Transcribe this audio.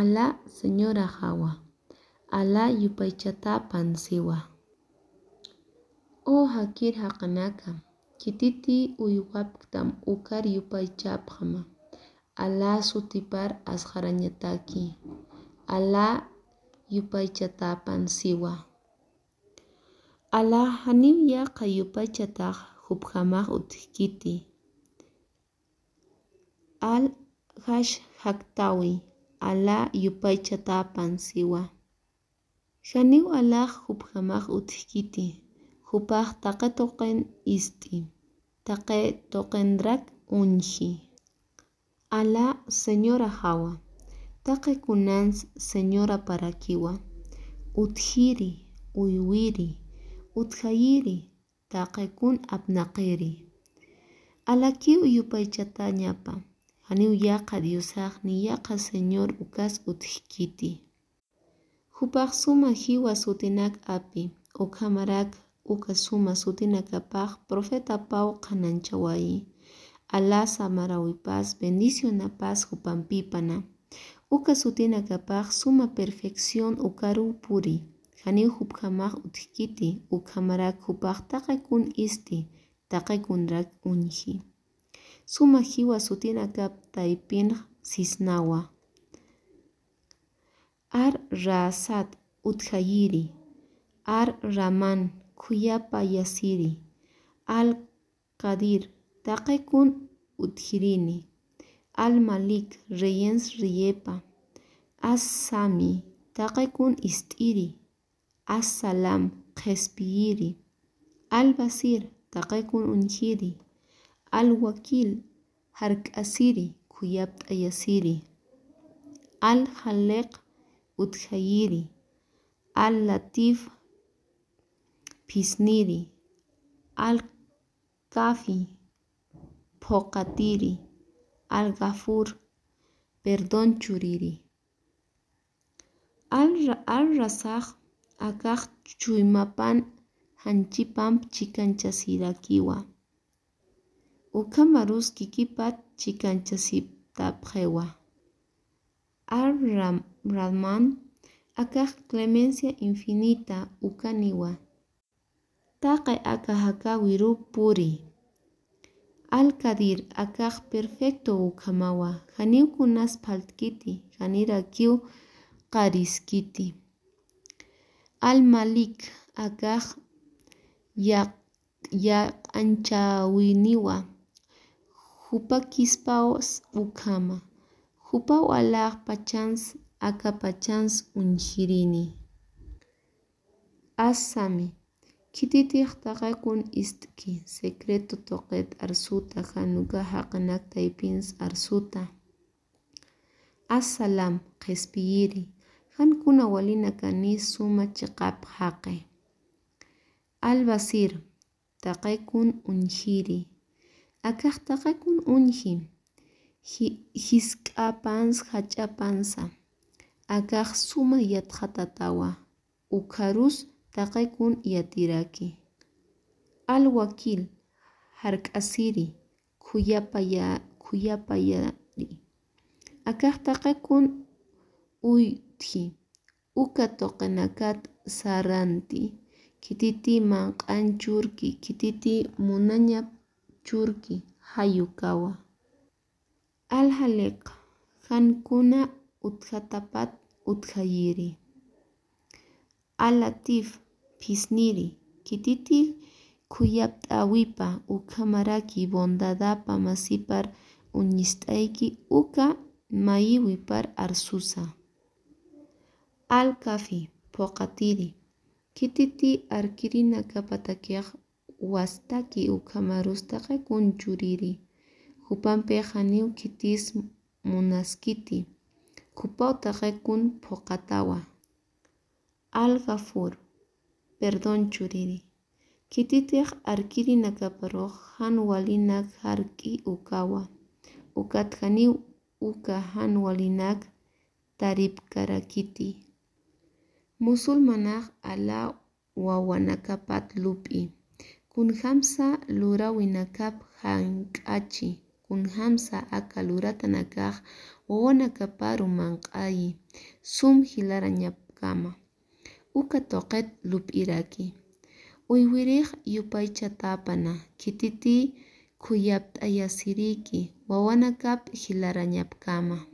Ala señora Hawa. Ala yupaychata pansiwa. O hakir haqanaka. Kititi uywaptam ukar yupaychapqama. Ala sutipar asqarañataki. Ala yupaychata pansiwa. Ala haniwya qayupaychataq huphamaq utkiti. Al hash haktawi. Ala yupaychata pansiwa. Haniw ala huphamaq utkiti. Hupaq taqe toqen isti. Taqe toqenrak unji. Ala señora Hawa. Taqe kunans señora parakiwa. Uthiri, uywiri, uthayiri, taqe kun apnaqiri. Ala ki yupaychata ñapa. Haniw yaqa diosaq ni yaqa señor ukas utkiti. Hupaq suma hiwa sutinak api. Ukhamarak uka suma sutinakapaq profeta Pau qananchawayi. Ala samarawipas bendicionapas hupampipana. Uka sutinakapaq suma perfección ukaru puri. Haniw huphamaq utkiti. Ukhamarak hupaq taqe kun isti. Taqe kunrak unji. Suma hiwa sutinakap taypin sisnawa. Ar rasat uthayiri. Ar raman kuyapa yasiri. Al qadir taqe kun uthirini. Al malik reyens riyepa. As sami taqe kun istiri. As salam qespiyiri. Al basir taqe kun unjiri. Al wakil hark'asiri kuyapt'ayasiri. Al khaliq uthayiri. Al latif pisniri. Al kafi phoqatiri. Al gafur perdón churiri. Al rasaq akaq chuymapan hanchipam chikanchasirakiwa. Ukamarus kikipat chikanchasiptapqewa. Al Rahman akaq clemencia infinita ukaniwa. Taqe akahakawiru puri. Al Qadir akaq perfecto ukamawa. Haniw kunas paltkiti. Hanirakiw qariskiti. Al Malik akaq yaqanchawiniwa. Hupakispaos ukama. Hupaw alaq pachans akapachans unjirini. Asami. Kititiq taqe kun istki. Secreto toqet arsuta hanuka haqanak taypins arsuta. As-salam qespiyiri. Hankuna walina kani suma chiqap haqe. Al-basir taqe kun unjiri. Akaq taqe kun unji. Hisk'apans hachapansa. Akaq suma yatqatatawa. Ukharus taqe kun yatiraki. Al-wakil hark'asiri. Kuyapayari. Akaq taqe kun uythi. Uka toqenakat saranti. Kititi manq'an churki. Kititi munañap churki. Hayukawa. Al-haliq hankuna uthatapat uthayiri. Al-latif pisniri. Kititi kuyapt'awipa ukhamaraki bondadapa masipar uñist'ayki uka mayiwipar arsusa. Al-kafi phoqatiri. Kititi arkirina kapatakiaq wastaki ukhamarus taqe kun churiri. Hupanpe haniw kitis munaskiti. Hupaw taqe kun phoqatawa. Al-gafur perdón churiri. Kititiq arkirina kaparuq han walinak hark'i ukawa. Ukat haniw uka han walinak taripkarakiti. Musulmanaq ala wawanakapat lupi. Kun hamsa lurawinakap hank'achi. kun hamsa akaluratanakaq wawanakaparu manqayi sum hilarañapkama. Uka toqet lup'iraki. Uywiriq yupaychatapana kititi khuyapt'ayasiriki wawanakap hilarañapkama.